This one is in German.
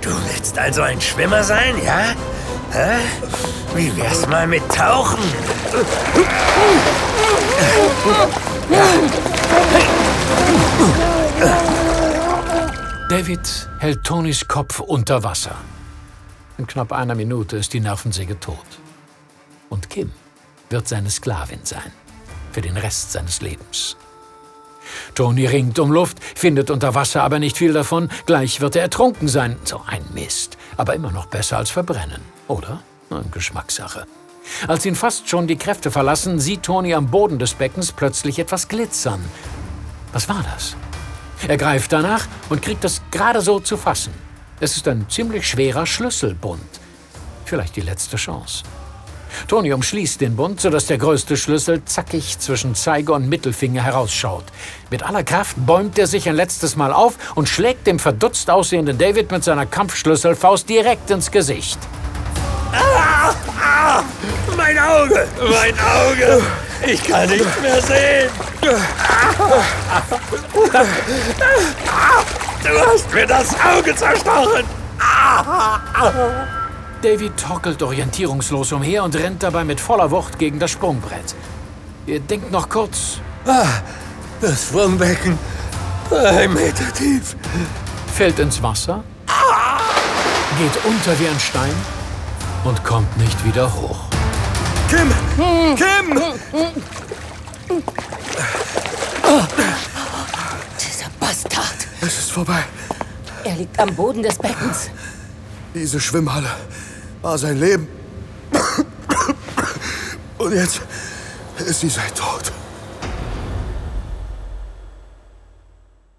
Du willst also ein Schwimmer sein, ja? Hä? Wie wär's mal mit Tauchen? David hält Tonys Kopf unter Wasser. In knapp einer Minute ist die Nervensäge tot. Und Kim wird seine Sklavin sein. Für den Rest seines Lebens. Tony ringt um Luft, findet unter Wasser aber nicht viel davon. Gleich wird er ertrunken sein. So ein Mist. Aber immer noch besser als verbrennen, oder? Geschmackssache. Als ihn fast schon die Kräfte verlassen, sieht Tony am Boden des Beckens plötzlich etwas glitzern. Was war das? Er greift danach und kriegt es gerade so zu fassen. Es ist ein ziemlich schwerer Schlüsselbund. Vielleicht die letzte Chance. Tony umschließt den Bund, sodass der größte Schlüssel zackig zwischen Zeiger und Mittelfinger herausschaut. Mit aller Kraft bäumt er sich ein letztes Mal auf und schlägt dem verdutzt aussehenden David mit seiner Kampfschlüsselfaust direkt ins Gesicht. Ah, ah, mein Auge! Mein Auge! Ich kann nichts mehr sehen! Du hast mir das Auge zerstochen! David torkelt orientierungslos umher und rennt dabei mit voller Wucht gegen das Sprungbrett. Er denkt noch kurz, Das Schwimmbecken, 3 Meter tief. fällt ins Wasser, geht unter wie ein Stein und kommt nicht wieder hoch. Kim! Kim! Dieser Bastard. Es ist vorbei. Er liegt am Boden des Beckens. Diese Schwimmhalle war sein Leben. Und jetzt ist sie sein Tod.